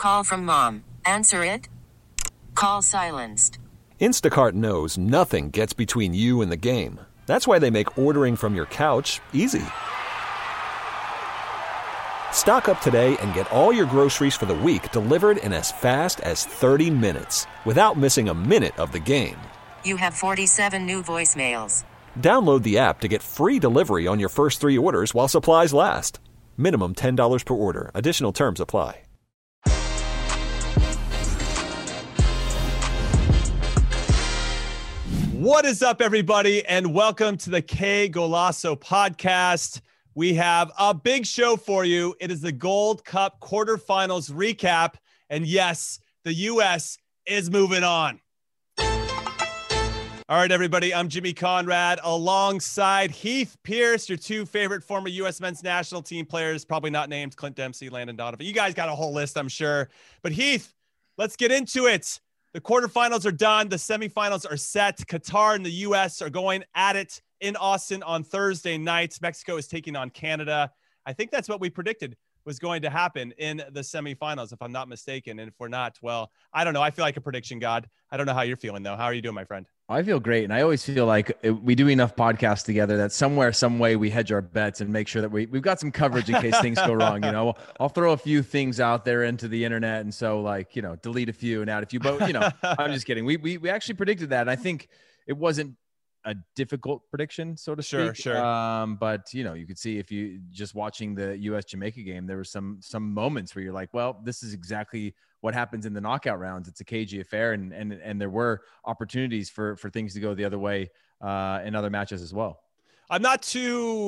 Call from mom. Answer it. Call silenced. Instacart knows nothing gets between you and the game. That's why they make ordering from your couch easy. Stock up today and get all your groceries for the week delivered in as fast as 30 minutes without missing a minute of the game. You have 47 new voicemails. Download the app to get free delivery on your first 3 orders while supplies last. Minimum $10 per order. Additional terms apply. What is up, everybody, and welcome to the Qué Golazo podcast. We have a big show for you. It is the Gold Cup quarterfinals recap, and yes, the U.S. is moving on. All right, everybody, I'm Jimmy Conrad alongside Heath Pierce, your 2 favorite former U.S. men's national team players, probably not named Clint Dempsey, Landon Donovan. You guys got a whole list, I'm sure. But Heath, let's get into it. The quarterfinals are done. The semifinals are set. Qatar and the U.S. are going at it in Austin on Thursday night. Mexico is taking on Canada. I think that's what we predicted was going to happen in the semifinals, if I'm not mistaken. And if we're not, well, I don't know. I feel like a prediction god. I don't know how you're feeling, though. How are you doing, my friend? I feel great. And I always feel like we do enough podcasts together that somewhere, some way we hedge our bets and make sure that we've got some coverage in case things go wrong. You know, I'll throw a few things out there into the internet. And so like, you know, delete a few and add a few, but you know, I'm just kidding. We actually predicted that. And I think it wasn't a difficult prediction, so to speak. Sure. But you know, you could see if you just watching the US Jamaica game, there were some moments where you're like, well, this is exactly what happens in the knockout rounds. It's a cagey affair, and there were opportunities for things to go the other way in other matches as well. I'm not too,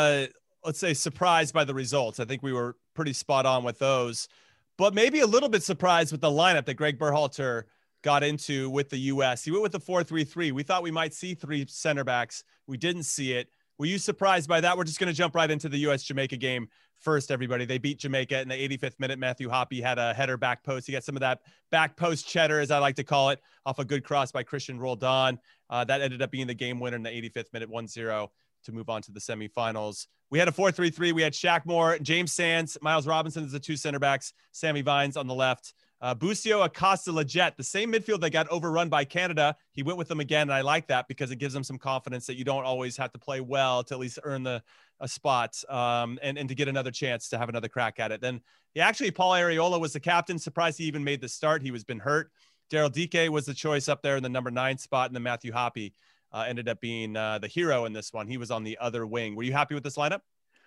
let's say, surprised by the results. I think we were pretty spot on with those, but maybe a little bit surprised with the lineup that Greg Berhalter got into with the U.S. He went with the 4-3-3. We thought we might see 3 center backs. We didn't see it. Were you surprised by that? We're just going to jump right into the U.S.-Jamaica game first, everybody. They beat Jamaica in the 85th minute. Matthew Hoppe had a header back post. He got some of that back post cheddar, as I like to call it, off a good cross by Christian Roldan. That ended up being the game winner in the 85th minute, 1-0 to move on to the semifinals. We had a 4-3-3. We had Shaq Moore, James Sands, Miles Robinson as the 2 center backs, Sammy Vines on the left. Busio, Acosta, Lletget, the same midfield that got overrun by Canada. He went with them again, and I like that because it gives them some confidence that you don't always have to play well to at least earn a spot and to get another chance to have another crack at it. Then, Paul Arriola was the captain. Surprised he even made the start. He was been hurt. Daryl Dike was the choice up there in the number 9 spot, and then Matthew Hoppe ended up being the hero in this one. He was on the other wing. Were you happy with this lineup?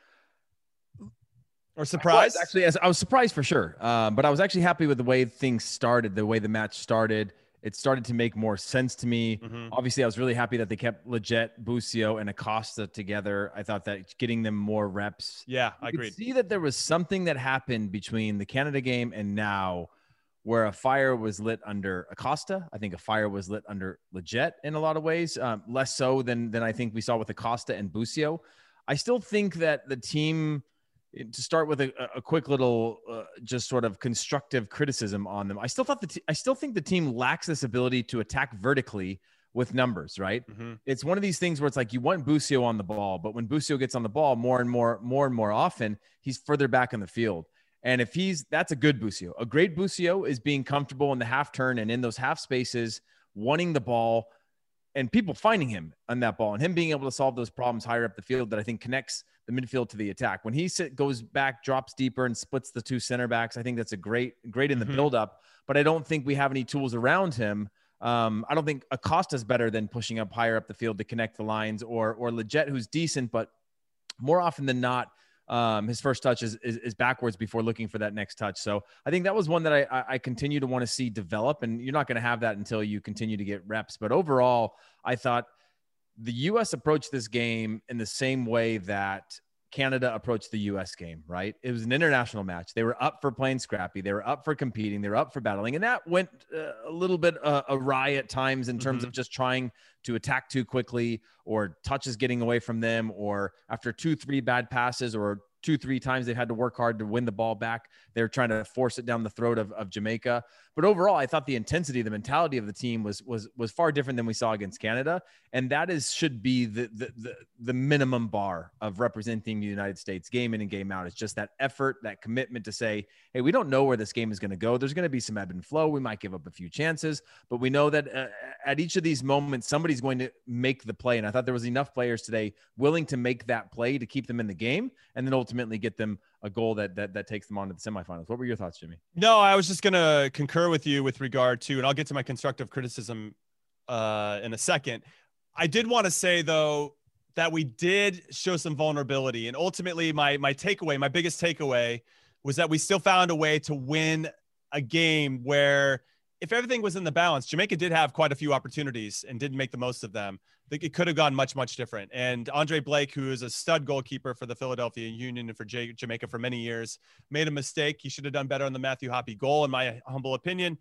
Or surprised? I was surprised for sure. But I was actually happy with the way things started, the way the match started. It started to make more sense to me. Mm-hmm. Obviously, I was really happy that they kept Lletget, Busio, and Acosta together. I thought that getting them more reps. Yeah, I agreed. See that there was something that happened between the Canada game and now where a fire was lit under Acosta. I think a fire was lit under Lletget in a lot of ways, less so than I think we saw with Acosta and Busio. I still think that the team – to start with a quick little just sort of constructive criticism on them. I still think the team lacks this ability to attack vertically with numbers, right? Mm-hmm. It's one of these things where it's like you want Busio on the ball, but when Busio gets on the ball more and more often, he's further back in the field. And if that's a good Busio. A great Busio is being comfortable in the half turn and in those half spaces, wanting the ball and people finding him on that ball and him being able to solve those problems higher up the field that I think connects the midfield to the attack. When he goes back, drops deeper and splits the 2 center backs, I think that's a great in the buildup, but I don't think we have any tools around him. I don't think Acosta's better than pushing up higher up the field to connect the lines or Lletget, who's decent, but more often than not, his first touch is backwards before looking for that next touch. So I think that was one that I continue to want to see develop, and you're not going to have that until you continue to get reps. But overall, I thought the U.S. approached this game in the same way that Canada approached the U.S. game, right? It was an international match. They were up for playing scrappy. They were up for competing. They were up for battling. And that went a little bit awry at times in terms of just trying to attack too quickly or touches getting away from them or after 2-3 bad passes or 2-3 times they've had to work hard to win the ball back. They're trying to force it down the throat of Jamaica. But overall, I thought the intensity, the mentality of the team was far different than we saw against Canada. And that should be the minimum bar of representing the United States game in and game out. It's just that effort, that commitment to say, hey, we don't know where this game is going to go. There's going to be some ebb and flow. We might give up a few chances, but we know that at each of these moments, somebody's going to make the play. And I thought there was enough players today willing to make that play to keep them in the game and then ultimately get them a goal that takes them on to the semifinals. What were your thoughts, Jimmy? No, I was just going to concur with you with regard to, and I'll get to my constructive criticism in a second. I did want to say, though, that we did show some vulnerability. And ultimately, my takeaway, my biggest takeaway was that we still found a way to win a game where if everything was in the balance, Jamaica did have quite a few opportunities and didn't make the most of them. I think it could have gone much, much different. And Andre Blake, who is a stud goalkeeper for the Philadelphia Union and for Jamaica for many years, made a mistake. He should have done better on the Matthew Hoppe goal, in my humble opinion.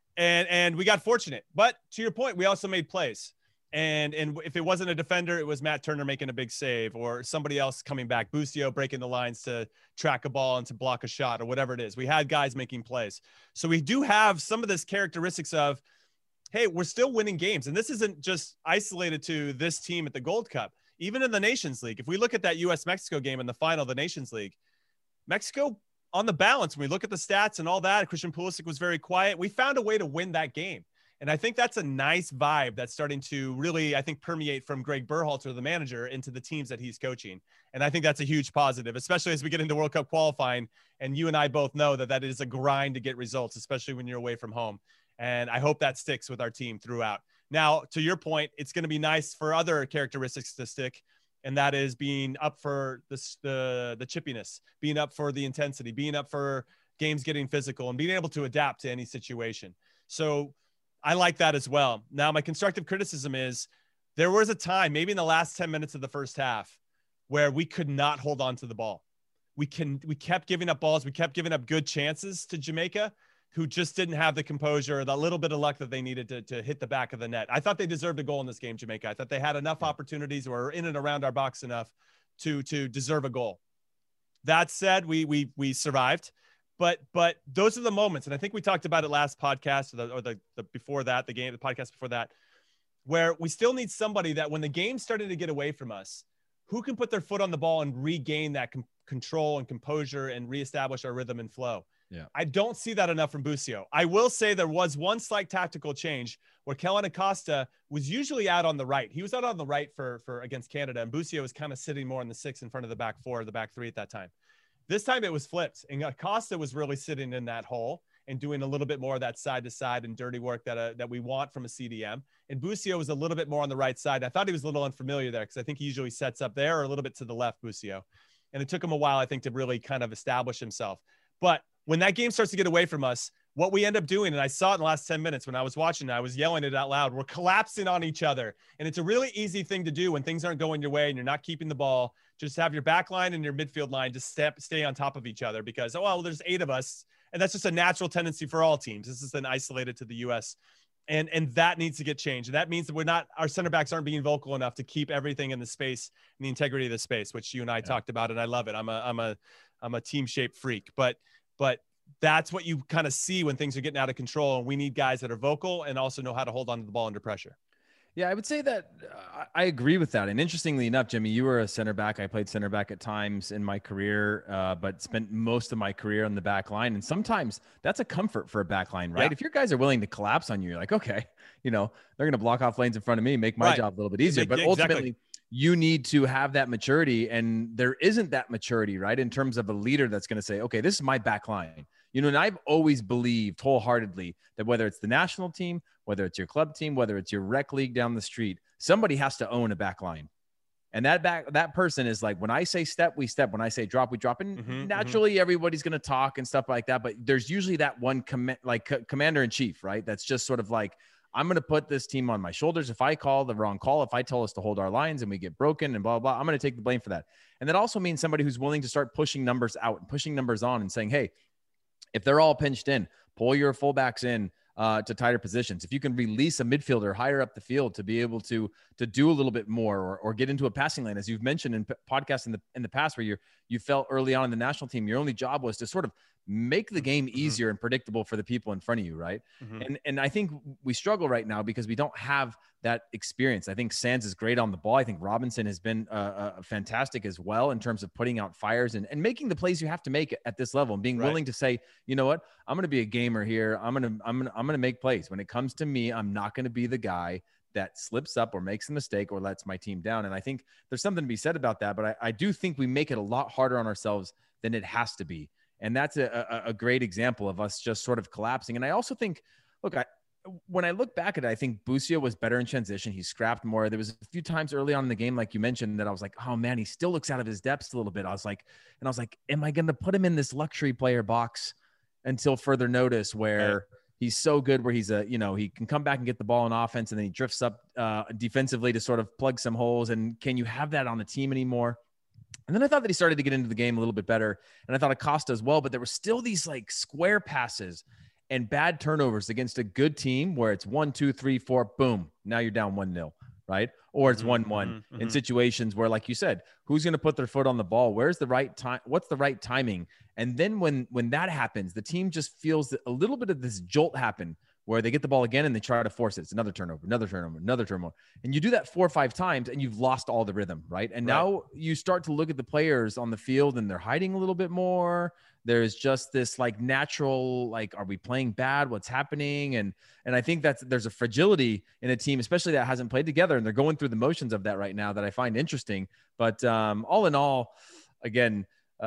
And we got fortunate. But to your point, we also made plays. And if it wasn't a defender, it was Matt Turner making a big save or somebody else coming back, Busio breaking the lines to track a ball and to block a shot or whatever it is. We had guys making plays. So we do have some of this characteristics of, hey, we're still winning games. And this isn't just isolated to this team at the Gold Cup. Even in the Nations League, if we look at that U.S.-Mexico game in the final of the Nations League, Mexico on the balance, when we look at the stats and all that, Christian Pulisic was very quiet. We found a way to win that game. And I think that's a nice vibe that's starting to really, I think, permeate from Greg Berhalter, the manager, into the teams that he's coaching. And I think that's a huge positive, especially as we get into World Cup qualifying. And you and I both know that is a grind to get results, especially when you're away from home. And I hope that sticks with our team throughout. Now, to your point, it's going to be nice for other characteristics to stick. And that is being up for the chippiness, being up for the intensity, being up for games getting physical, and being able to adapt to any situation. So I like that as well. Now, my constructive criticism is there was a time, maybe in the last 10 minutes of the first half, where we could not hold on to the ball. We kept giving up balls. We kept giving up good chances to Jamaica, who just didn't have the composure, the little bit of luck that they needed to hit the back of the net. I thought they deserved a goal in this game, Jamaica. I thought they had enough opportunities or were in and around our box enough to deserve a goal. That said, we survived. But those are the moments, and I think we talked about it last podcast or the before that, the podcast before that, where we still need somebody that when the game's starting to get away from us, who can put their foot on the ball and regain that control and composure and reestablish our rhythm and flow. Yeah, I don't see that enough from Busio. I will say there was one slight tactical change where Kellyn Acosta was usually out on the right. He was out on the right for against Canada, and Busio was kind of sitting more in the 6 in front of the back 4, the back 3 at that time. This time it was flipped, and Acosta was really sitting in that hole and doing a little bit more of that side-to-side and dirty work that we want from a CDM. And Busio was a little bit more on the right side. I thought he was a little unfamiliar there because I think he usually sets up there or a little bit to the left, Busio. And it took him a while, I think, to really kind of establish himself. But when that game starts to get away from us, what we end up doing, and I saw it in the last 10 minutes when I was watching, I was yelling it out loud, we're collapsing on each other. And it's a really easy thing to do when things aren't going your way and you're not keeping the ball. Just have your back line and your midfield line just stay on top of each other because, oh, well, there's 8 of us. And that's just a natural tendency for all teams. This isn't isolated to the U.S. And that needs to get changed. And that means that our center backs aren't being vocal enough to keep everything in the space and the integrity of the space, which you and I talked about. And I love it. I'm a team shape freak, but that's what you kind of see when things are getting out of control. And we need guys that are vocal and also know how to hold on to the ball under pressure. Yeah, I would say that I agree with that. And interestingly enough, Jimmy, you were a center back. I played center back at times in my career, but spent most of my career on the back line. And sometimes that's a comfort for a back line, right? Yeah. If your guys are willing to collapse on you, you're like, okay, they're going to block off lanes in front of me, make my job a little bit easier. But ultimately, you need to have that maturity. And there isn't that maturity, right? In terms of a leader that's going to say, okay, this is my back line. And I've always believed wholeheartedly that whether it's the national team, whether it's your club team, whether it's your rec league down the street, somebody has to own a back line. And that person is like, when I say step, we step. When I say drop, we drop. And naturally, everybody's going to talk and stuff like that. But there's usually that one commander in chief, right? That's just sort of like, I'm going to put this team on my shoulders. If I call the wrong call, if I tell us to hold our lines and we get broken and blah, blah, blah, I'm going to take the blame for that. And that also means somebody who's willing to start pushing numbers out and pushing numbers on and saying, hey, if they're all pinched in, pull your fullbacks in, to tighter positions. If you can release a midfielder higher up the field to be able to do a little bit more or get into a passing lane, as you've mentioned in podcasts in the past, where you felt early on in the national team, your only job was to sort of make the game easier and predictable for the people in front of you, right? And I think we struggle right now because we don't have that experience. I think Sands is great on the ball. I think Robinson has been fantastic as well in terms of putting out fires and making the plays you have to make at this level and being willing to say, you know what, I'm going to be a gamer here. I'm going to make plays. When it comes to me, I'm not going to be the guy that slips up or makes a mistake or lets my team down. And I think there's something to be said about that, but I do think we make it a lot harder on ourselves than it has to be. And that's a great example of us just sort of collapsing. And I also think, look, when I look back at it, I think Busia was better in transition. He scrapped more. There was a few times early on in the game, like you mentioned, that I was like, oh man, he still looks out of his depths a little bit. I was like, am I going to put him in this luxury player box until further notice where he's so good where he's he can come back and get the ball in offense and then he drifts up defensively to sort of plug some holes. And can you have that on the team anymore? And then I thought that he started to get into the game a little bit better. And I thought Acosta as well, but there were still these like square passes and bad turnovers against a good team where it's 1, 2, 3, 4, boom. Now you're down 1-0, right? Or it's 1-1 in situations where, like you said, who's going to put their foot on the ball? Where's the right time? What's the right timing? And then when that happens, the team just feels a little bit of this jolt happen where they get the ball again and they try to force it. It's another turnover. And you do that 4 or 5 times and you've lost all the rhythm, right? And now you start to look at the players on the field and they're hiding a little bit more. There's just this like natural, like, are we playing bad? What's happening? And I think there's a fragility in a team, especially that hasn't played together. And they're going through the motions of that right now that I find interesting. But all in all, again,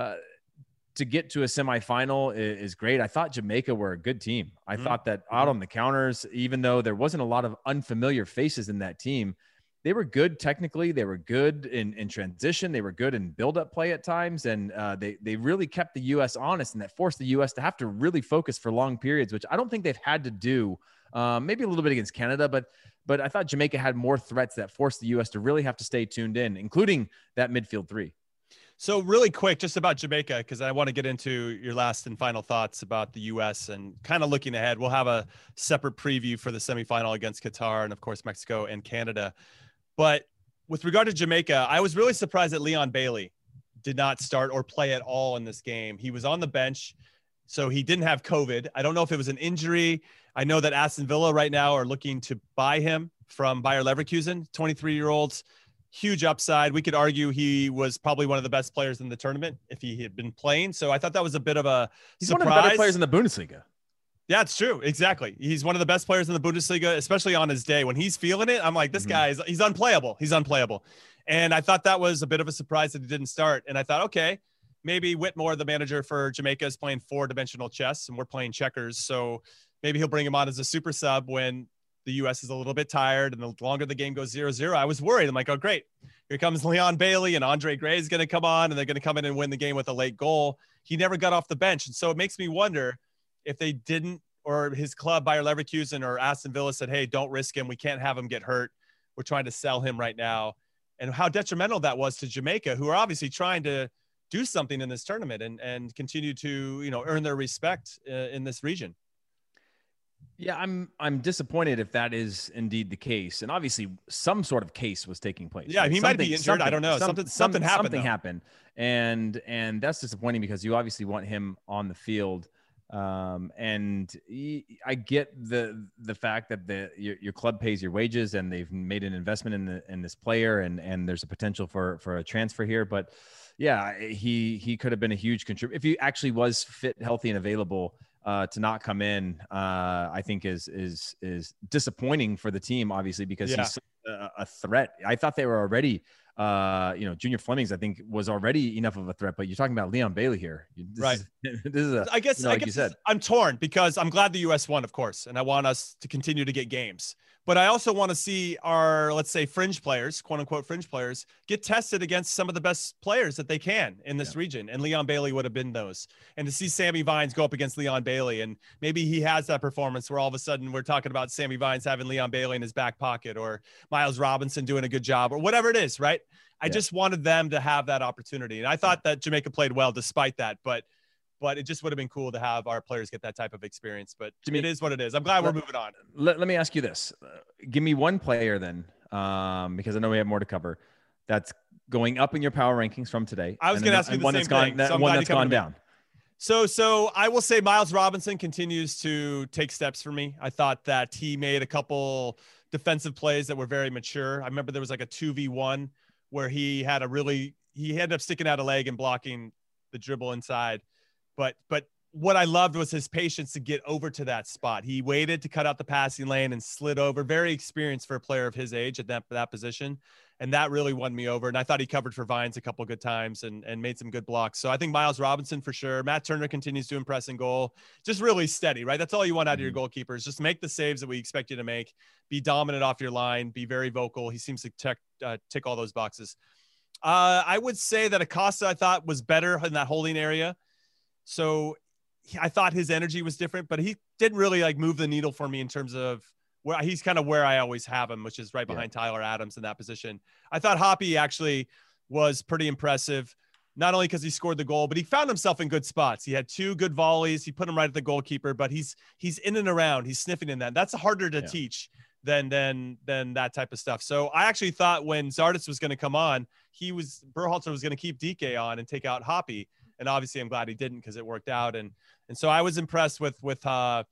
to get to a semifinal is great. I thought Jamaica were a good team. I thought that out on the counters, even though there wasn't a lot of unfamiliar faces in that team, they were good technically. They were good in transition. They were good in build-up play at times. And they really kept the U.S. honest, and that forced the U.S. to have to really focus for long periods, which I don't think they've had to do. Maybe a little bit against Canada, but I thought Jamaica had more threats that forced the U.S. to really have to stay tuned in, including that midfield three. So really quick, just about Jamaica, because I want to get into your last and final thoughts about the U.S. and kind of looking ahead. We'll have a separate preview for the semifinal against Qatar and, of course, Mexico and Canada. But with regard to Jamaica, I was really surprised that Leon Bailey did not start or play at all in this game. He was on the bench, so he didn't have COVID. I don't know if it was an injury. I know that Aston Villa right now are looking to buy him from Bayer Leverkusen, 23-year-olds. Huge upside. We could argue he was probably one of the best players in the tournament if he had been playing. So I thought that was a bit of a He's surprise. one of the better players in the Bundesliga. Yeah, it's true. Exactly. He's one of the best players in the Bundesliga, especially on his day. When he's feeling it, I'm like, this guy he's unplayable. He's unplayable. And I thought that was a bit of a surprise that he didn't start. And I thought, okay, maybe Whitmore, the manager for Jamaica, is playing 4-dimensional chess and we're playing checkers. So maybe he'll bring him on as a super sub when the U.S. is a little bit tired and the longer the game goes 0-0. I was worried. I'm like, oh, great. Here comes Leon Bailey and Andre Gray is going to come on and they're going to come in and win the game with a late goal. He never got off the bench. And so it makes me wonder if they didn't, or his club, Bayer Leverkusen or Aston Villa, said, hey, don't risk him. We can't have him get hurt. We're trying to sell him right now. And how detrimental that was to Jamaica, who are obviously trying to do something in this tournament and continue to, earn their respect in this region. Yeah, I'm disappointed if that is indeed the case. And obviously some sort of case was taking place. Yeah, right? He might be injured. I don't know. Something happened. Something happened. And that's disappointing because you obviously want him on the field. And I get the fact that your club pays your wages and they've made an investment in this player and there's a potential for a transfer here. But yeah, he could have been a huge contributor if he actually was fit, healthy, and available. To not come in, I think is disappointing for the team, obviously, because he's a threat. I thought they were already, Junior Flemings, I think, was already enough of a threat. But you're talking about Leon Bailey here, right? I guess you said, I'm torn because I'm glad the U.S. won, of course, and I want us to continue to get games. But I also want to see our, let's say, fringe players, quote unquote, fringe players, get tested against some of the best players that they can in this region. And Leon Bailey would have been those. And to see Sammy Vines go up against Leon Bailey, and maybe he has that performance where all of a sudden we're talking about Sammy Vines having Leon Bailey in his back pocket, or Miles Robinson doing a good job, or whatever it is, right? I just wanted them to have that opportunity. And I thought that Jamaica played well despite that. But but it just would have been cool to have our players get that type of experience. But Jimmy, it is what it is. I'm glad we're moving on. Let me ask you this. Give me one player then, because I know we have more to cover, that's going up in your power rankings from today. I was going to ask you the same thing. One that's gone down. So I will say Miles Robinson continues to take steps for me. I thought that he made a couple defensive plays that were very mature. I remember there was like a 2v1 where he ended up sticking out a leg and blocking the dribble inside. But what I loved was his patience to get over to that spot. He waited to cut out the passing lane and slid over. Very experienced for a player of his age at that position. And that really won me over. And I thought he covered for Vines a couple of good times and made some good blocks. So I think Miles Robinson for sure. Matt Turner continues to impress in goal. Just really steady, right? That's all you want out of your goalkeepers. Just make the saves that we expect you to make. Be dominant off your line. Be very vocal. He seems to tick all those boxes. I would say that Acosta, I thought, was better in that holding area. So I thought his energy was different, but he didn't really like move the needle for me in terms of where he's kind of where I always have him, which is right behind Tyler Adams in that position. I thought Hoppe actually was pretty impressive, not only because he scored the goal, but he found himself in good spots. He had 2 good volleys. He put them right at the goalkeeper, but he's in and around. He's sniffing in that. That's harder to teach than that type of stuff. So I actually thought when Zardes was going to come on, Berhalter was going to keep DK on and take out Hoppe. And obviously I'm glad he didn't because it worked out. And so I was impressed with Hoppe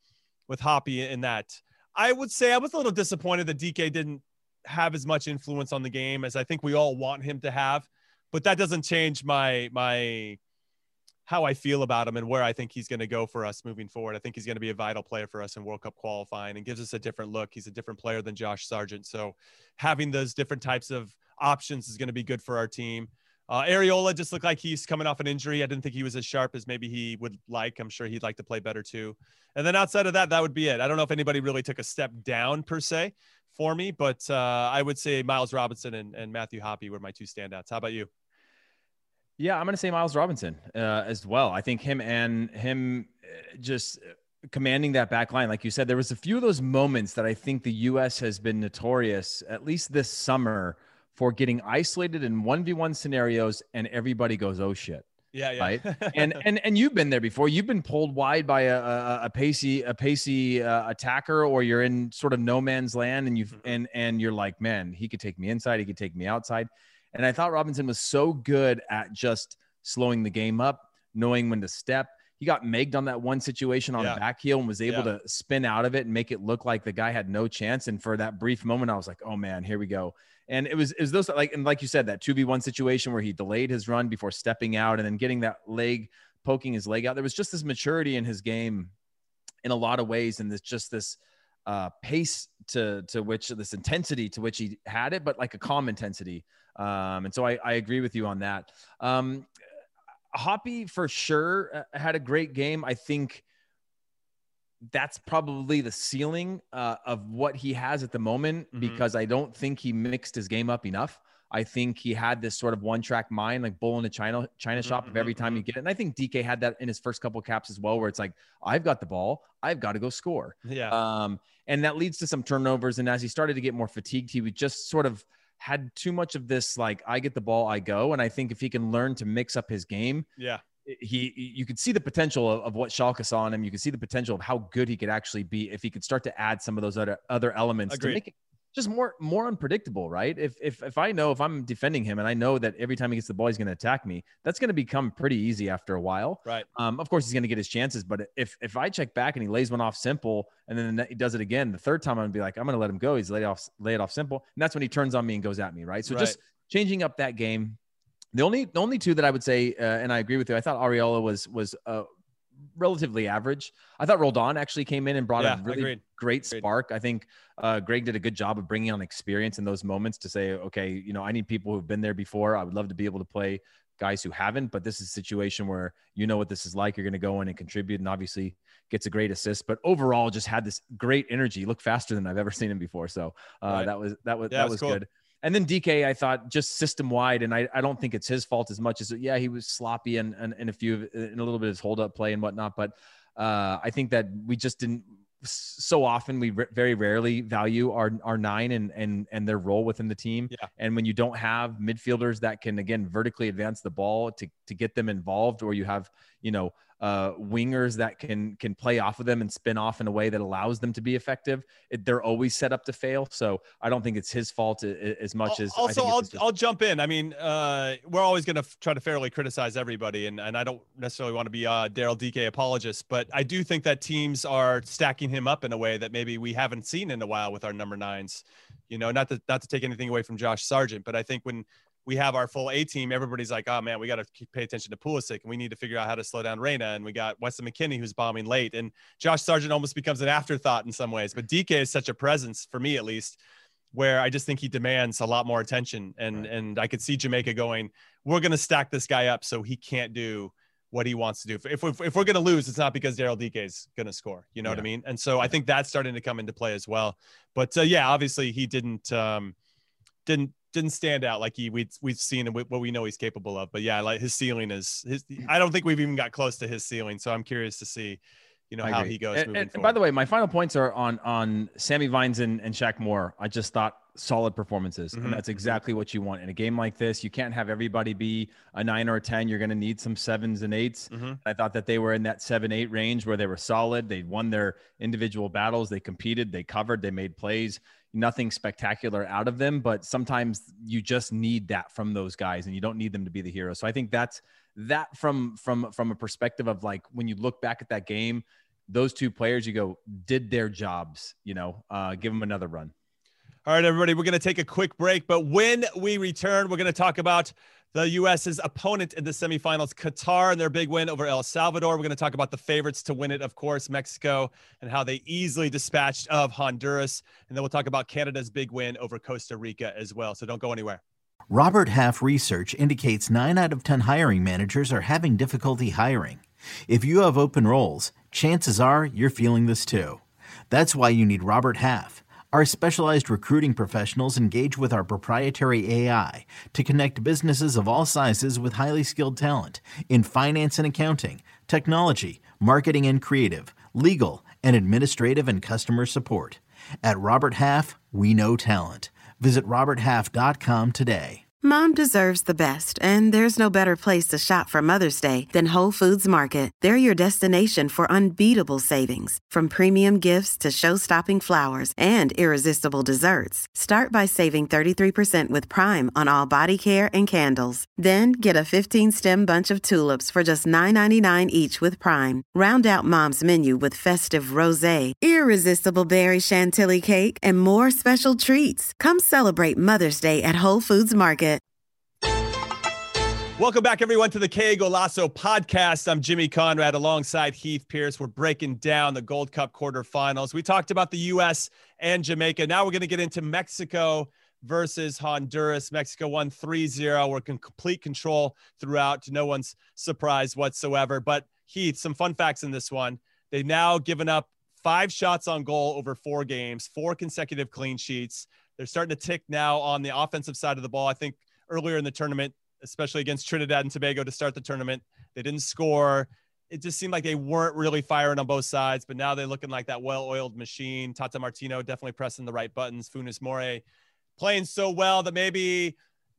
in that. I would say I was a little disappointed that DK didn't have as much influence on the game as I think we all want him to have, but that doesn't change my how I feel about him and where I think he's going to go for us moving forward. I think he's going to be a vital player for us in World Cup qualifying and gives us a different look. He's a different player than Josh Sargent. So having those different types of options is going to be good for our team. Areola just looked like he's coming off an injury. I didn't think he was as sharp as maybe he would like. I'm sure he'd like to play better too. And then outside of that would be it. I don't know if anybody really took a step down per se for me, but I would say Miles Robinson and Matthew Hoppe were my 2 standouts. How about you? Yeah, I'm going to say Miles Robinson as well. I think him just commanding that back line. Like you said, there was a few of those moments that I think the U.S. has been notorious, at least this summer, for getting isolated in 1v1 scenarios and everybody goes, oh shit. Yeah. Right. and you've been there before. You've been pulled wide by a pacey attacker, or you're in sort of no man's land and you're like, man, he could take me inside. He could take me outside. And I thought Robinson was so good at just slowing the game up, knowing when to step. He got megged on that one situation on a back heel and was able to spin out of it and make it look like the guy had no chance. And for that brief moment, I was like, oh man, here we go. And it was those like you said, that 2v1 situation where he delayed his run before stepping out and then getting that leg, poking his leg out. There was just this maturity in his game in a lot of ways. And this pace to which, this intensity to which he had it, but like a calm intensity. And so I agree with you on that. Hoppe for sure had a great game. I think that's probably the ceiling of what he has at the moment, because I don't think he mixed his game up enough. I think he had this sort of one-track mind, like bull in a China shop of every time you get it. And I think DK had that in his first couple of caps as well, where it's like, I've got the ball, I've got to go score. Yeah. And that leads to some turnovers. And as he started to get more fatigued, he would just sort of had too much of this, like, I get the ball, I go. And I think if he can learn to mix up his game, you could see the potential of what Schalke saw in him. You could see the potential of how good he could actually be if he could start to add some of those other elements to make it just more unpredictable, right? If I know, if I'm defending him and I know that every time he gets the ball, he's going to attack me, that's going to become pretty easy after a while. Right. Of course he's going to get his chances, but if I check back and he lays one off simple and then he does it again, the third time I'm going to be like, I'm going to let him go. He's lay it off simple. And that's when he turns on me and goes at me. Right. So just changing up that game. The only 2 that I would say, and I agree with you, I thought Areola was relatively average. I thought Roldan actually came in and brought a really great spark. I think Greg did a good job of bringing on experience in those moments to say, okay, I need people who've been there before. I would love to be able to play guys who haven't, but this is a situation where what this is like. You're going to go in and contribute, and obviously gets a great assist, but overall just had this great energy. Looked faster than I've ever seen him before. So that was cool. Good. And then DK, I thought just system wide, and I don't think it's his fault as much as he was sloppy and in a little bit of his hold up play and whatnot. But I think that we just didn't so often. We very rarely value our 9 and their role within the team. Yeah. And when you don't have midfielders that can again vertically advance the ball to get them involved, or you have wingers that can play off of them and spin off in a way that allows them to be effective. They're always set up to fail. So I don't think it's his fault as much as also I'll jump in. I mean, we're always going to try to fairly criticize everybody, and I don't necessarily want to be a Daryl Dike apologist, but I do think that teams are stacking him up in a way that maybe we haven't seen in a while with our number 9s. You know, not to take anything away from Josh Sargent, but I think when we have our full A team, everybody's like, oh man, we got to pay attention to Pulisic, and we need to figure out how to slow down Reyna. And we got Weston McKennie who's bombing late, and Josh Sargent almost becomes an afterthought in some ways. But DK is such a presence, for me at least, where I just think he demands a lot more attention. And I could see Jamaica going, we're going to stack this guy up so he can't do what he wants to do. If we're going to lose, it's not because Daryl Dike is going to score. You know what I mean? And so I think that's starting to come into play as well. But obviously he didn't stand out like we've seen and what we know he's capable of. But yeah, like his ceiling is I don't think we've even got close to his ceiling. So I'm curious to see, how he goes. And by the way, my final points are on Sammy Vines and Shaq Moore. I just thought solid performances, and that's exactly what you want in a game like this. You can't have everybody be a 9 or a 10. You're going to need some 7s and 8s. I thought that they were in that 7-8 range where they were solid. They won their individual battles. They competed, they covered, they made plays. Nothing spectacular out of them, but sometimes you just need that from those guys, and you don't need them to be the hero. So I think that's that from a perspective of like, when you look back at that game, those two players, you go, did their jobs, give them another run. All right, everybody, we're going to take a quick break, but when we return, we're going to talk about the U.S.'s opponent in the semifinals, Qatar, and their big win over El Salvador. We're going to talk about the favorites to win it, of course, Mexico, and how they easily dispatched of Honduras. And then we'll talk about Canada's big win over Costa Rica as well. So don't go anywhere. Robert Half research indicates 9 out of 10 hiring managers are having difficulty hiring. If you have open roles, chances are you're feeling this too. That's why you need Robert Half. Our specialized recruiting professionals engage with our proprietary AI to connect businesses of all sizes with highly skilled talent in finance and accounting, technology, marketing and creative, legal, and administrative and customer support. At Robert Half, we know talent. Visit roberthalf.com today. Mom deserves the best, and there's no better place to shop for Mother's Day than Whole Foods Market. They're your destination for unbeatable savings, from premium gifts to show-stopping flowers and irresistible desserts. Start by saving 33% with Prime on all body care and candles. Then get a 15-stem bunch of tulips for just $9.99 each with Prime. Round out Mom's menu with festive rosé, irresistible berry chantilly cake, and more special treats. Come celebrate Mother's Day at Whole Foods Market. Welcome back, everyone, to the Qué Golazo podcast. I'm Jimmy Conrad alongside Heath Pierce. We're breaking down the Gold Cup quarterfinals. We talked about the U.S. and Jamaica. Now we're going to get into Mexico versus Honduras. Mexico won 3-0. We're in complete control throughout, to no one's surprise whatsoever. But Heath, some fun facts in this one. They've now given up 5 shots on goal over 4 games, 4 consecutive clean sheets. They're starting to tick now on the offensive side of the ball. I think earlier in the tournament, especially against Trinidad and Tobago to start the tournament, they didn't score. It just seemed like they weren't really firing on both sides, but now they're looking like that well-oiled machine. Tata Martino definitely pressing the right buttons. Funes Mori playing so well that maybe,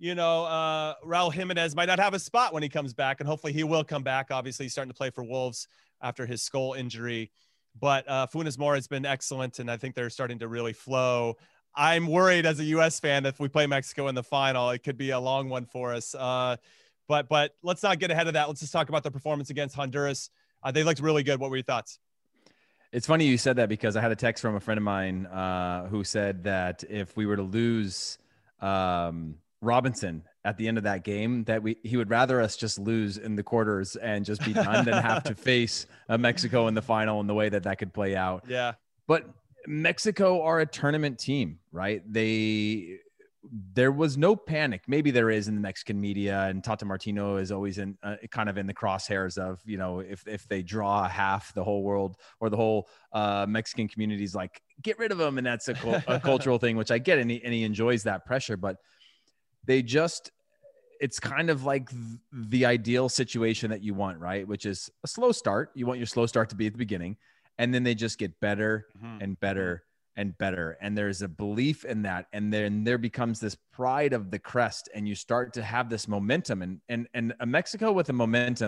Raul Jimenez might not have a spot when he comes back, and hopefully he will come back. Obviously, he's starting to play for Wolves after his skull injury, but Funes Mori has been excellent, and I think they're starting to really flow. I'm worried as a U.S. fan, if we play Mexico in the final, it could be a long one for us. But let's not get ahead of that. Let's just talk about the performance against Honduras. They looked really good. What were your thoughts? It's funny you said that, because I had a text from a friend of mine who said that if we were to lose Robinson at the end of that game, that he would rather us just lose in the quarters and just be done than have to face Mexico in the final and the way that could play out. Yeah. But Mexico are a tournament team, right? There was no panic. Maybe there is in the Mexican media, and Tata Martino is always in kind of in the crosshairs of, if they draw half, the whole world or the whole Mexican community is like, get rid of them. And that's a cultural thing, which I get. And he enjoys that pressure, but it's kind of like the ideal situation that you want, right? Which is a slow start. You want your slow start to be at the beginning. And then they just get better and better and better. And there's a belief in that. And then there becomes this pride of the crest, and you start to have this momentum. And Mexico with a momentum,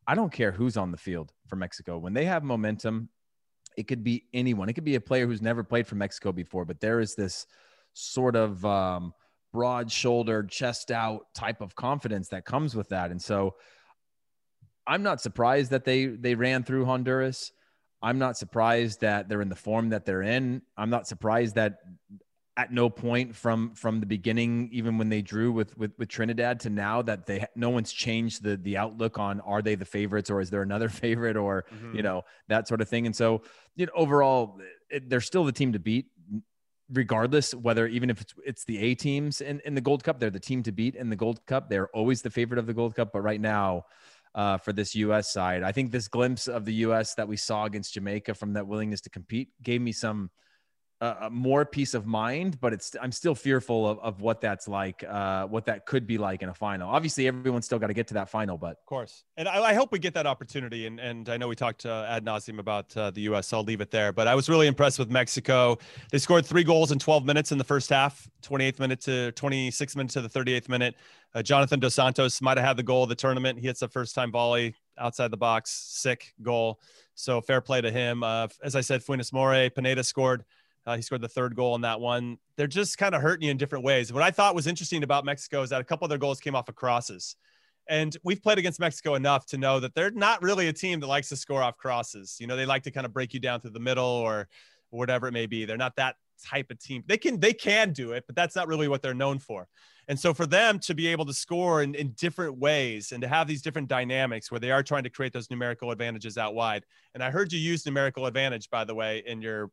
I don't care who's on the field for Mexico. When they have momentum, it could be anyone. It could be a player who's never played for Mexico before, but there is this sort of broad-shouldered, chest-out type of confidence that comes with that. And so I'm not surprised that they ran through Honduras. I'm not surprised that they're in the form that they're in. I'm not surprised that at no point from the beginning, even when they drew with Trinidad to now, that no one's changed the outlook on, are they the favorites or is there another favorite, or, that sort of thing. And so, overall, they're still the team to beat, regardless whether, even if it's the A teams in the Gold Cup, they're the team to beat in the Gold Cup. They're always the favorite of the Gold Cup. But right now, for this U.S. side, I think this glimpse of the U.S. that we saw against Jamaica from that willingness to compete gave me some more peace of mind, but I'm still fearful of what that's like, what that could be like in a final. Obviously, everyone's still got to get to that final, but of course. And I hope we get that opportunity. And I know we talked ad nauseum about the U.S., so I'll leave it there. But I was really impressed with Mexico. They scored 3 goals in 12 minutes in the first half, 28th minute to 26 minutes to the 38th minute. Jonathan Dos Santos might have had the goal of the tournament. He hits a first-time volley outside the box, sick goal. So fair play to him. As I said, Funes Mori, Pineda scored. He scored the 3rd goal in that one. They're just kind of hurting you in different ways. What I thought was interesting about Mexico is that a couple of their goals came off of crosses. And we've played against Mexico enough to know that they're not really a team that likes to score off crosses. They like to kind of break you down through the middle or whatever it may be. They're not that type of team. They can do it, but that's not really what they're known for. And so for them to be able to score in different ways and to have these different dynamics where they are trying to create those numerical advantages out wide. And I heard you use numerical advantage, by the way, in your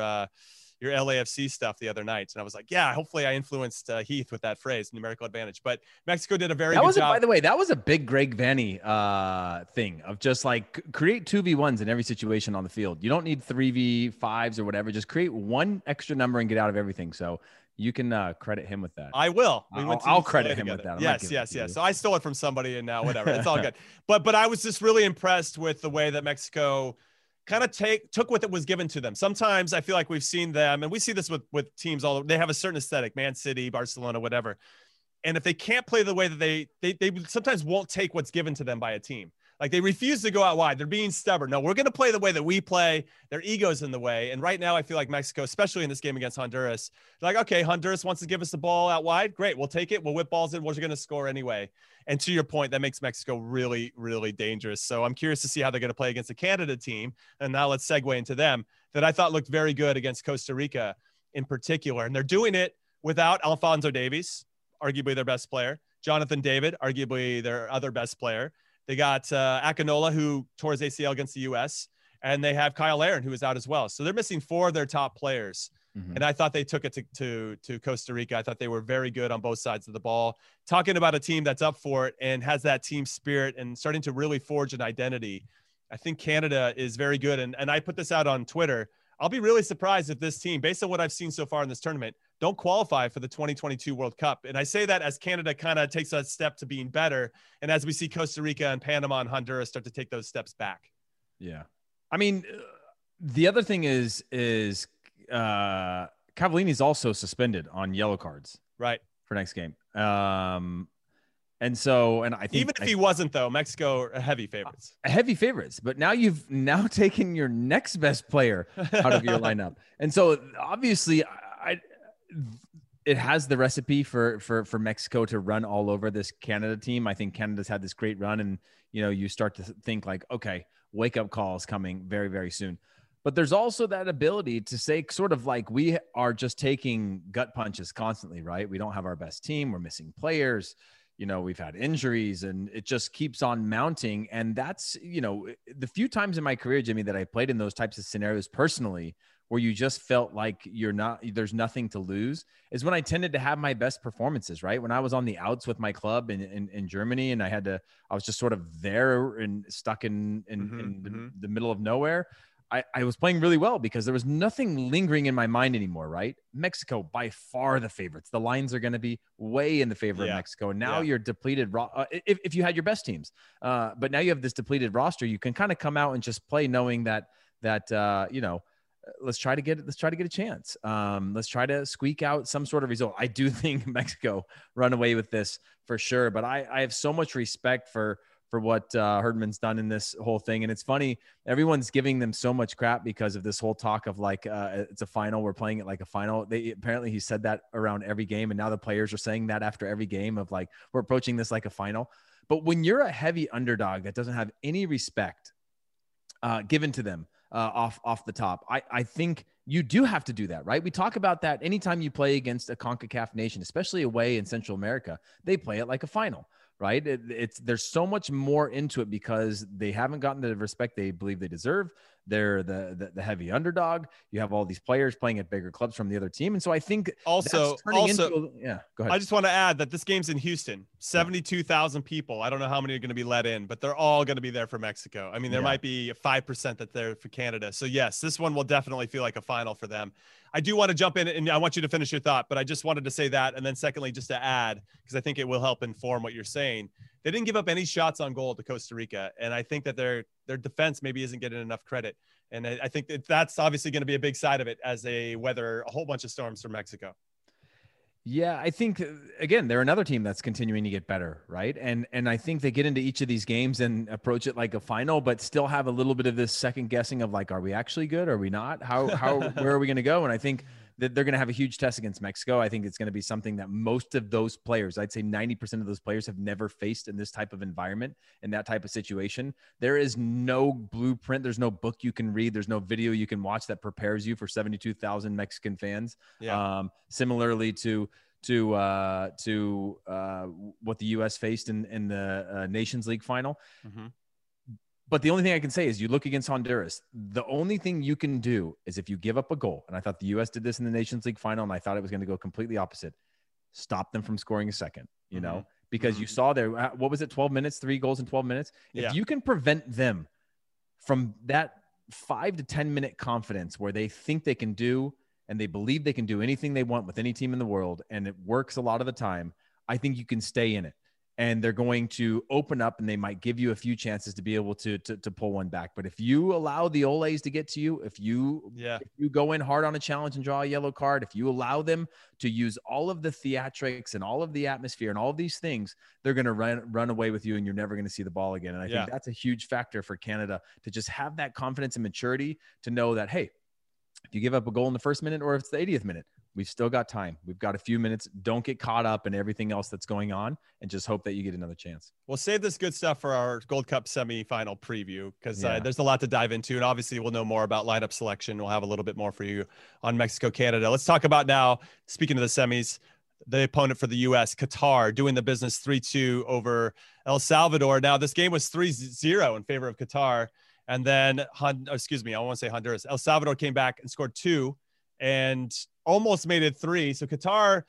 LAFC stuff the other night. And I was like, yeah, hopefully I influenced Heath with that phrase, numerical advantage. But Mexico did a very good job. By the way, that was a big Greg Vanny thing of just like create 2v1s in every situation on the field. You don't need 3v5s or whatever. Just create one extra number and get out of everything. So you can credit him with that. I will. I'll credit him with that. Yes. So I stole it from somebody and now whatever. It's all good. But I was just really impressed with the way that Mexico kind of took what it was given to them. Sometimes I feel like we've seen them, and we see this with teams all over. They have a certain aesthetic, Man City, Barcelona, whatever. And if they can't play the way that they sometimes won't take what's given to them by a team. Like they refuse to go out wide. They're being stubborn. No, we're going to play the way that we play. Their ego's in the way. And right now I feel like Mexico, especially in this game against Honduras, they're like, okay, Honduras wants to give us the ball out wide. Great. We'll take it. We'll whip balls in. We're going to score anyway. And to your point, that makes Mexico really, really dangerous. So I'm curious to see how they're going to play against a Canada team. And now let's segue into them that I thought looked very good against Costa Rica in particular. And they're doing it without Alphonso Davies, arguably their best player, Jonathan David, arguably their other best player. They got Akinola, who tore his ACL against the U.S., and they have Kyle Aaron, who is out as well. So they're missing 4 of their top players. Mm-hmm. And I thought they took it to Costa Rica. I thought they were very good on both sides of the ball. Talking about a team that's up for it and has that team spirit and starting to really forge an identity, I think Canada is very good. And I put this out on Twitter. I'll be really surprised if this team, based on what I've seen so far in this tournament, don't qualify for the 2022 World Cup. And I say that as Canada kind of takes a step to being better. And as we see Costa Rica and Panama and Honduras start to take those steps back. Yeah. I mean, the other thing is Cavallini's also suspended on yellow cards. Right. For next game. And I think even if he wasn't, though, Mexico are heavy favorites. Heavy favorites. But now you've taken your next best player out of your lineup. And so obviously it has the recipe for Mexico to run all over this Canada team. I think Canada's had this great run, and you start to think like, okay, wake up call is coming very, very soon. But there's also that ability to say sort of like we are just taking gut punches constantly, right? We don't have our best team. We're missing players. We've had injuries, and it just keeps on mounting. And that's, the few times in my career, Jimmy, that I played in those types of scenarios personally, where you just felt like there's nothing to lose, is when I tended to have my best performances, right? When I was on the outs with my club in Germany, and I was just sort of there and stuck in the middle of nowhere. I was playing really well because there was nothing lingering in my mind anymore, right? Mexico, by far the favorites. The lines are going to be way in the favor of Mexico. And now you're depleted if you had your best teams. But now you have this depleted roster. You can kind of come out and just play knowing that let's try to get a chance. Let's try to squeak out some sort of result. I do think Mexico run away with this for sure, but I have so much respect for for what Herdman's done in this whole thing. And it's funny, everyone's giving them so much crap because of this whole talk of like, it's a final. We're playing it like a final. Apparently he said that around every game. And now the players are saying that after every game of like, we're approaching this like a final. But when you're a heavy underdog that doesn't have any respect given to them off the top, I think you do have to do that, right? We talk about that anytime you play against a CONCACAF nation, especially away in Central America, they play it like a final, right? There's so much more into it because they haven't gotten the respect they believe they deserve. They're the heavy underdog. You have all these players playing at bigger clubs from the other team. And so I think go ahead. I just want to add that this game's in Houston, 72,000 people. I don't know how many are going to be let in, but they're all going to be there for Mexico. I mean, there might be 5% that's there for Canada. So yes, this one will definitely feel like a final for them. I do want to jump in and I want you to finish your thought, but I just wanted to say that. And then secondly, just to add, because I think it will help inform what you're saying. They didn't give up any shots on goal to Costa Rica. And I think that their defense maybe isn't getting enough credit. And I think that's obviously going to be a big side of it as they weather a whole bunch of storms from Mexico. Yeah, I think, again, they're another team that's continuing to get better, right? And I think they get into each of these games and approach it like a final, but still have a little bit of this second guessing of like, are we actually good? Are we not? Where are we going to go? And I think that they're going to have a huge test against Mexico. I think it's going to be something that most of those players, I'd say 90% of those players, have never faced in this type of environment, in that type of situation. There is no blueprint. There's no book you can read. There's no video you can watch that prepares you for 72,000 Mexican fans. Yeah. Similarly to what the U.S. faced in the Nations League final. Mm-hmm. But the only thing I can say is you look against Honduras, the only thing you can do is if you give up a goal, and I thought the U.S. did this in the Nations League final, and I thought it was going to go completely opposite, stop them from scoring a second, you know, because you saw there, what was it, 12 minutes, 3 goals in 12 minutes? If you can prevent them from that 5 to 10 minute confidence where they think they can do and they believe they can do anything they want with any team in the world, and it works a lot of the time, I think you can stay in it. And they're going to open up and they might give you a few chances to be able to pull one back. But if you allow the Oles to get to you, if you go in hard on a challenge and draw a yellow card, if you allow them to use all of the theatrics and all of the atmosphere and all of these things, they're going to run away with you and you're never going to see the ball again. And I think that's a huge factor for Canada, to just have that confidence and maturity to know that, hey, if you give up a goal in the first minute or if it's the 80th minute, we've still got time. We've got a few minutes. Don't get caught up in everything else that's going on and just hope that you get another chance. We'll save this good stuff for our Gold Cup semifinal preview because there's a lot to dive into. And obviously we'll know more about lineup selection. We'll have a little bit more for you on Mexico, Canada. Let's talk about now, speaking of the semis, the opponent for the U.S., Qatar, doing the business 3-2 over El Salvador. Now this game was 3-0 in favor of Qatar. And then, I want to say Honduras. El Salvador came back and scored 2 and almost made it 3. So Qatar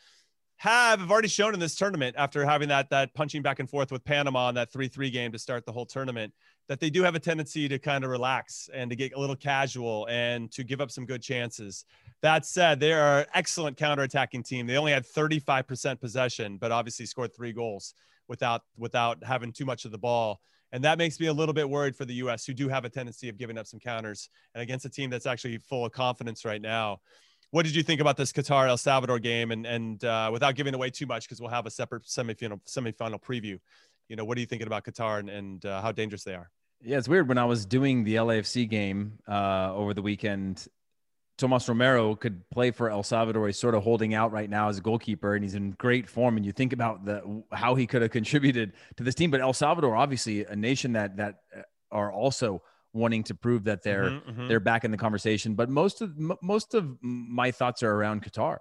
have already shown in this tournament, after having that punching back and forth with Panama on that 3-3 game to start the whole tournament, that they do have a tendency to kind of relax and to get a little casual and to give up some good chances. That said, they are an excellent counterattacking team. They only had 35% possession, but obviously scored 3 goals without having too much of the ball. And that makes me a little bit worried for the U.S., who do have a tendency of giving up some counters, and against a team that's actually full of confidence right now. What did you think about this Qatar El Salvador game? And without giving away too much, because we'll have a separate semifinal preview, you know, what are you thinking about Qatar and how dangerous they are? Yeah, it's weird. When I was doing the LAFC game over the weekend, Tomas Romero could play for El Salvador. He's sort of holding out right now as a goalkeeper, and he's in great form. And you think about how he could have contributed to this team. But El Salvador, obviously a nation that are also wanting to prove that they're back in the conversation. But most of my thoughts are around Qatar.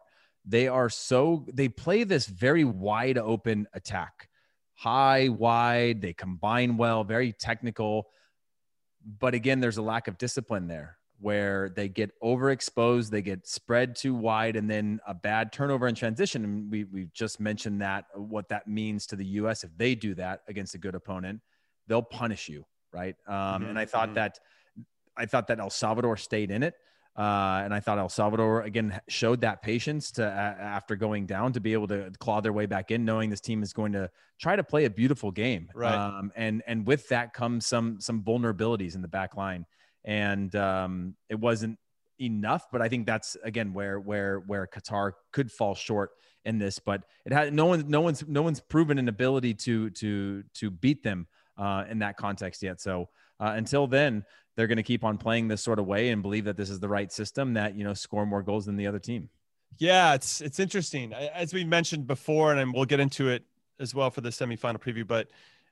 They play this very wide open attack, high, wide. They combine well, very technical. But again, there's a lack of discipline there, where they get overexposed, they get spread too wide, and then a bad turnover in transition. And we just mentioned that, what that means to the U.S. If they do that against a good opponent, they'll punish you, right? And I thought that El Salvador stayed in it. And I thought El Salvador, again, showed that patience to after going down, to be able to claw their way back in, knowing this team is going to try to play a beautiful game. Right. And with that comes some vulnerabilities in the back line. And it wasn't enough, but I think that's again where Qatar could fall short in this. But it had no one's proven an ability to beat them in that context yet. So until then, they're going to keep on playing this sort of way and believe that this is the right system that, score more goals than the other team. Yeah, it's interesting. As we mentioned before, and we'll get into it as well for the semifinal preview, but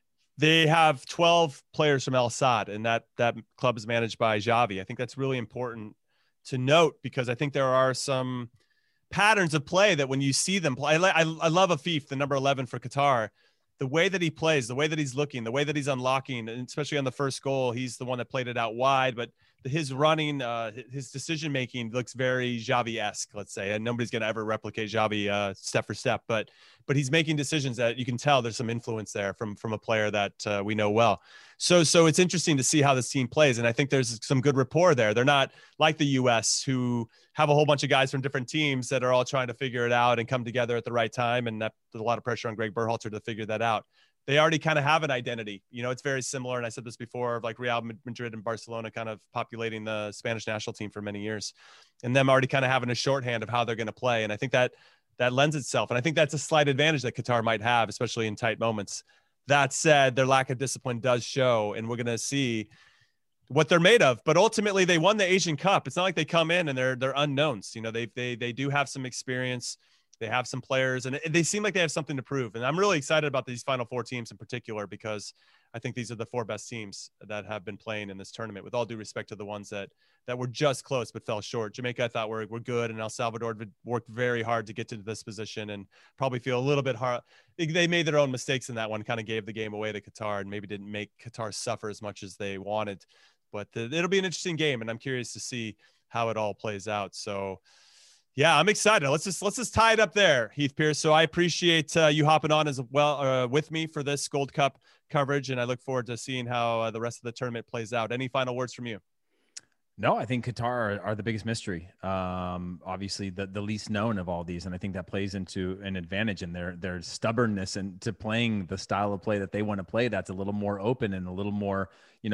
they have 12 players from El Saad, and that club is managed by Xavi. I think that's really important to note, because I think there are some patterns of play that when you see them play, I love Afif, the number 11 for Qatar. The way that he plays, the way that he's looking, the way that he's unlocking, and especially on the first goal, he's the one that played it out wide, but his running, his decision-making looks very Xavi-esque, let's say, and nobody's going to ever replicate Xavi step for step, but he's making decisions that you can tell there's some influence there from a player that we know well. So it's interesting to see how this team plays. And I think there's some good rapport there. They're not like the US, who have a whole bunch of guys from different teams that are all trying to figure it out and come together at the right time. And there's a lot of pressure on Greg Berhalter to figure that out. They already kind of have an identity. It's very similar. And I said this before, of like Real Madrid and Barcelona kind of populating the Spanish national team for many years, and them already kind of having a shorthand of how they're going to play. And I think that lends itself. And I think that's a slight advantage that Qatar might have, especially in tight moments. That said, their lack of discipline does show, and we're going to see what they're made of. But ultimately, they won the Asian Cup. It's not like they come in and they're unknowns. They do have some experience. They have some players, and they seem like they have something to prove. And I'm really excited about these final four teams in particular, because I think these are the four best teams that have been playing in this tournament, with all due respect to the ones that were just close but fell short. Jamaica, I thought, were good, and El Salvador worked very hard to get to this position and probably feel a little bit hard. They made their own mistakes in that one, kind of gave the game away to Qatar, and maybe didn't make Qatar suffer as much as they wanted. But it'll be an interesting game, and I'm curious to see how it all plays out. So, yeah, I'm excited. Let's just tie it up there, Heath Pearce. So I appreciate you hopping on as well with me for this Gold Cup coverage, and I look forward to seeing how the rest of the tournament plays out. Any final words from you? No, I think Qatar are the biggest mystery. Obviously, the least known of all these, and I think that plays into an advantage in their stubbornness and to playing the style of play that they want to play. That's a little more open and a little more,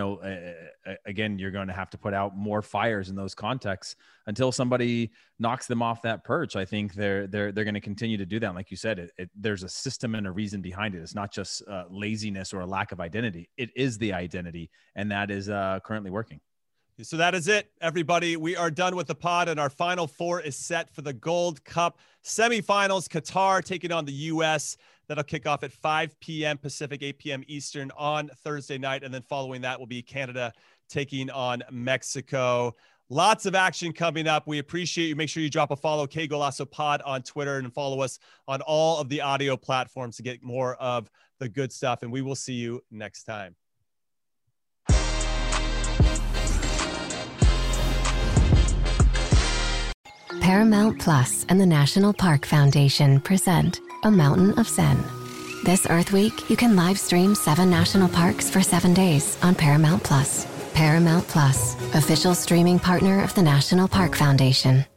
again, you're going to have to put out more fires in those contexts until somebody knocks them off that perch. I think they're going to continue to do that. And like you said, there's a system and a reason behind it. It's not just laziness or a lack of identity. It is the identity, and that is currently working. So that is it, everybody. We are done with the pod, and our final four is set for the Gold Cup semifinals. Qatar taking on the U.S. That'll kick off at 5 p.m. Pacific, 8 p.m. Eastern on Thursday night. And then following that will be Canada taking on Mexico. Lots of action coming up. We appreciate you. Make sure you drop a follow, K Golasso Pod on Twitter, and follow us on all of the audio platforms to get more of the good stuff. And we will see you next time. Paramount Plus and the National Park Foundation present A Mountain of Zen. This Earth Week, you can live stream 7 national parks for 7 days on Paramount Plus. Paramount Plus, official streaming partner of the National Park Foundation.